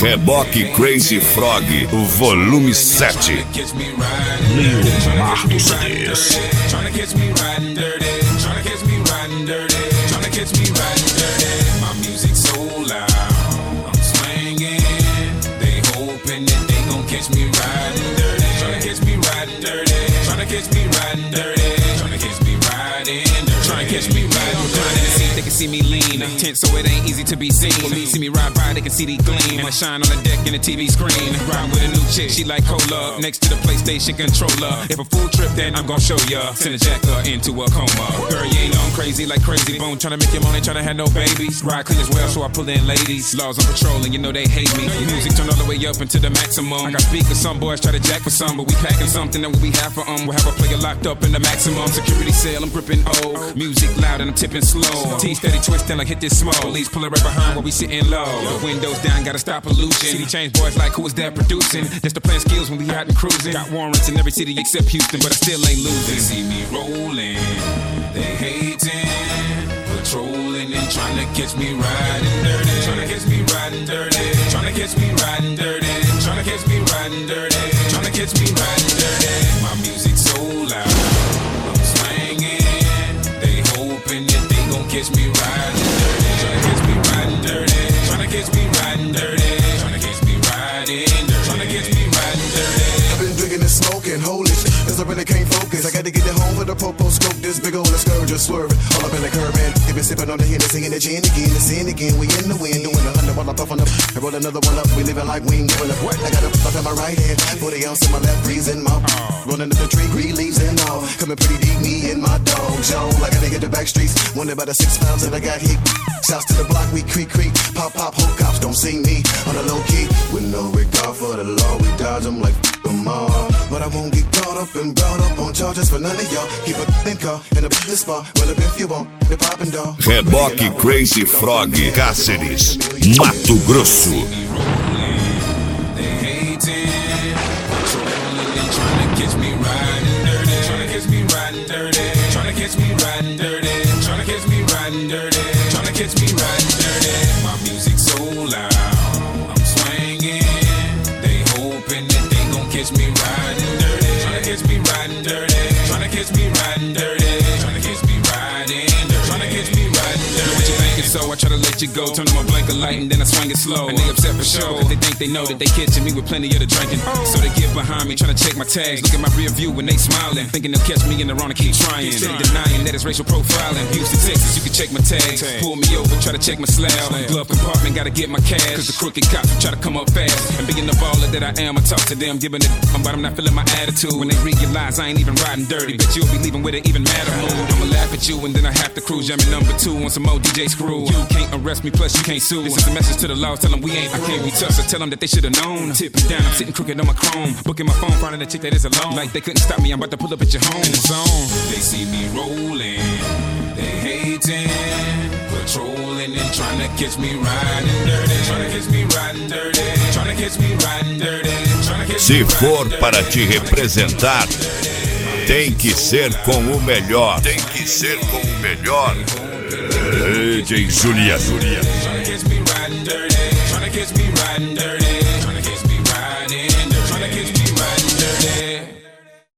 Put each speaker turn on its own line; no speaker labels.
Reboque Crazy Frog, volume 7.
Leomar dos CDs.
Tryna catch me riding dirty. Tryna catch me riding dirty. Tryna catch me riding dirty. My music so loud, I'm swinging. They hoping that they gon' catch me riding dirty. Tryna catch me riding dirty. Tryna catch me riding dirty. Tryna catch me riding dirty. Tryna catch me riding dirty. They can see me lean, tense so it ain't easy to be seen. When me see me ride by, they can see the gleam. I shine on the deck in the TV screen. Ride with a new chick, she like cola. Next to the PlayStation controller. If a full trip, then I'm gon' show ya. Send a jacker into a coma. Girl, you ain't know I'm crazy like Crazy Bone. Tryna make your money, tryna have no babies. Ride clean as well, so I pull in ladies. Laws on patrol, and you know they hate me. Music turn all the way up into the maximum. I got speakers, some boys try to jack for some, but we packing something that we have for We'll have a player locked up in the maximum security cell. I'm gripping old. Music loud and I'm tipping slow. T steady twisting like hit this smoke. Police pulling right behind while we sitting low. The windows down, gotta stop pollution. City change boys like who is that producing? Just the plan skills when we out and cruising. Got warrants in every city except Houston, but I still ain't losing. They see me rolling, they hating, patrolling and trying to catch me riding dirty. Trying to catch me riding dirty. Trying to catch me riding dirty. Trying to catch me riding dirty. Trying to catch me riding dirty. My music so loud, I'm swinging. They hoping that they gon' catch me riding dirty. Tryna catch me riding dirty. Tryna catch me riding dirty. Tryna catch me riding dirty. Tryna catch me riding dirty.
I've been drinking and smoking, holy shit, cause I really can't focus. I gotta get it home for the popo scope. This big ol' scourge just swerving all up in the curb, man. They been sipping on the Hennessy and the gin again, the sin again. We in the wind, doing 100 while I puff on up and roll another one up. We living like we ain't giving up. I got a puff in my right hand, 40 ounce in my left, freezing my rolling up the tree, green leaves and all. Coming pretty deep, me and my dog, Joe. Like I hit the back streets, wondered about the 6 pounds that I got hit. Shouts to the block, we creak, pop, whole cops don't see me on the low key. With no regard for the law, we dodge them like them all. But I won't get caught up and brought up on charges for none of y'all. Keep a thin car in a business spot. Well, if you want, the poppin' dog.
Reboque Crazy Frog, Cáceres, Mato Grosso.
They hating, patrolling and trying to catch me riding dirty. Trying to catch me riding dirty. Trying to catch me riding dirty. Trying to catch me riding dirty. Trying to catch me riding dirty. My music so loud, I'm swinging. They hoping that they gon' catch me riding dirty. Trying to catch me riding dirty. Trying to catch me riding dirty. Trying to catch me riding dirty. Trying to catch me riding dirty. Know what you thinking, so I try to let you go. Turn on my blanket light and then I swing it slow. And they upset for sure, cause they think they know that they catching me with plenty of the drinking. So they get behind me, trying to check my tags. Look at my rear view when they smiling, thinking they'll catch me in the wrong and keep trying. Steady denying that it's racial profiling. Houston, Texas, you can check my tags. Pull me over, try to check my slab. Glove compartment, gotta get my cash. Cause the crooked cops will try to come up fast. And being the baller that I am, I talk to them, giving it, but I'm not feeling my attitude. When they realize I ain't even riding dirty, bet you'll be leaving with an even madder mood. I'ma laugh at you and then I have to cruise. Jamming number 2 on some more DJ screw. You can't arrest me, plus you can't sue. This is a message to the law, tell them we ain't, I can't be touched. So tell them that they should've known. Tipping down, I'm sitting crooked on my chrome. Booking my phone, finding a chick that is alone. Like they couldn't stop me, I'm about to pull up at your home. In the zone. They see me rolling, they hating, patrolling and trying to catch me riding dirty. Trying to catch me riding dirty. Trying to catch me riding dirty. Trying to catch me
Se for para te representar, tem que ser com o melhor. Tem que ser com o melhor. DJ Julia.
Trying to catch me riding dirty. Trying to catch me